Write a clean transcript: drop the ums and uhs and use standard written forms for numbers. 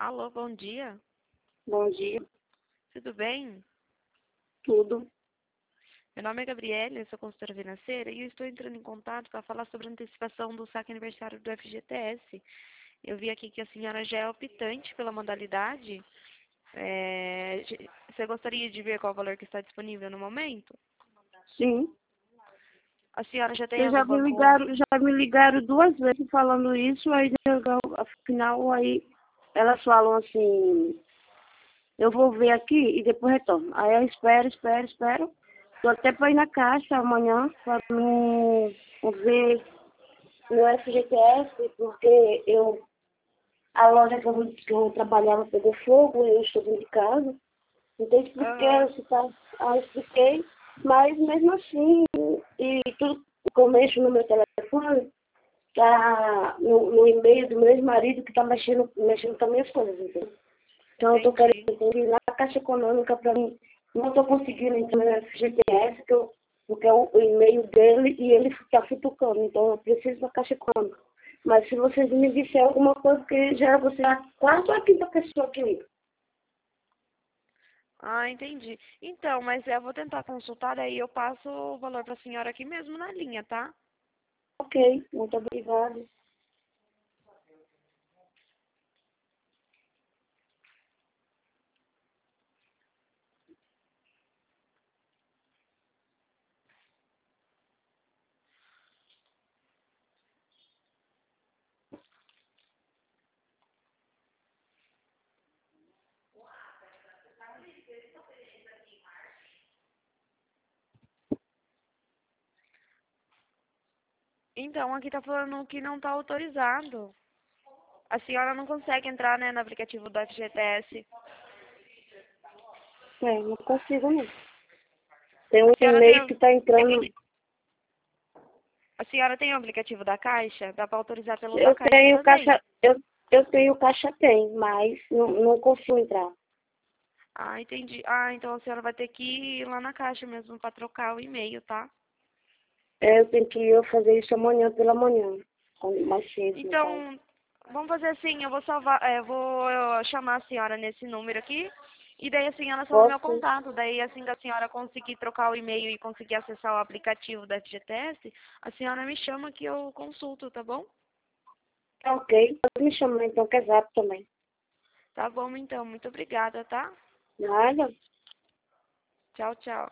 Alô, bom dia. Bom dia, Tudo bem? tudo. Meu nome é Gabriela, eu sou consultora financeira e eu estou entrando em contato para falar sobre a antecipação do saque aniversário do FGTS. Eu vi aqui que a senhora já é optante pela modalidade. Você gostaria de ver qual o valor que está disponível no momento? Sim. A senhora já tem Porque algum banco? já me ligaram duas vezes falando isso, afinal aí elas falam assim, eu vou ver aqui e depois retorno. Aí eu espero. Tô até para ir na caixa amanhã para mim ver no FGTS, porque a loja que eu trabalhava pegou fogo, eu estou dentro de casa. Então Aham. expliquei, mas mesmo assim, e tudo que eu mexo no meu telefone, tá no e-mail do meu ex-marido que está mexendo com as minhas coisas, entendeu? Então eu estou Entendi. querendo ir lá na Caixa Econômica para mim. Não estou conseguindo entrar no FGTS, porque é o e-mail dele e ele está futucando, então eu preciso da Caixa Econômica. Mas se vocês me disserem alguma coisa, que já você é a quarta ou a quinta pessoa que liga. Ah, entendi. Então, mas eu vou tentar consultar, aí eu passo o valor para a senhora aqui mesmo na linha, tá? Ok, muito obrigada. Então, aqui tá falando que não tá autorizado. A senhora não consegue entrar, né, no aplicativo do FGTS. Não consigo não. Tem um A senhora tem, e-mail que está entrando. a senhora tem o aplicativo da Caixa? Dá para autorizar pelo da Eu Caixa tenho também. caixa, eu tenho caixa tem, mas não consigo entrar. Ah, entendi. Ah, então a senhora vai ter que ir lá na Caixa mesmo para trocar o e-mail, tá? Eu tenho que ir fazer isso amanhã pela manhã, mais cedo, no caso. Então, vamos fazer assim, eu vou chamar a senhora nesse número aqui, e daí a senhora salva meu Posso? contato. Daí assim que a senhora conseguir trocar o e-mail e conseguir acessar o aplicativo da FGTS, a senhora me chama que eu consulto, tá bom? Tá ok. Pode me chamar então, que é zap também. Tá bom então, muito obrigada, tá? Nada. Tchau, tchau.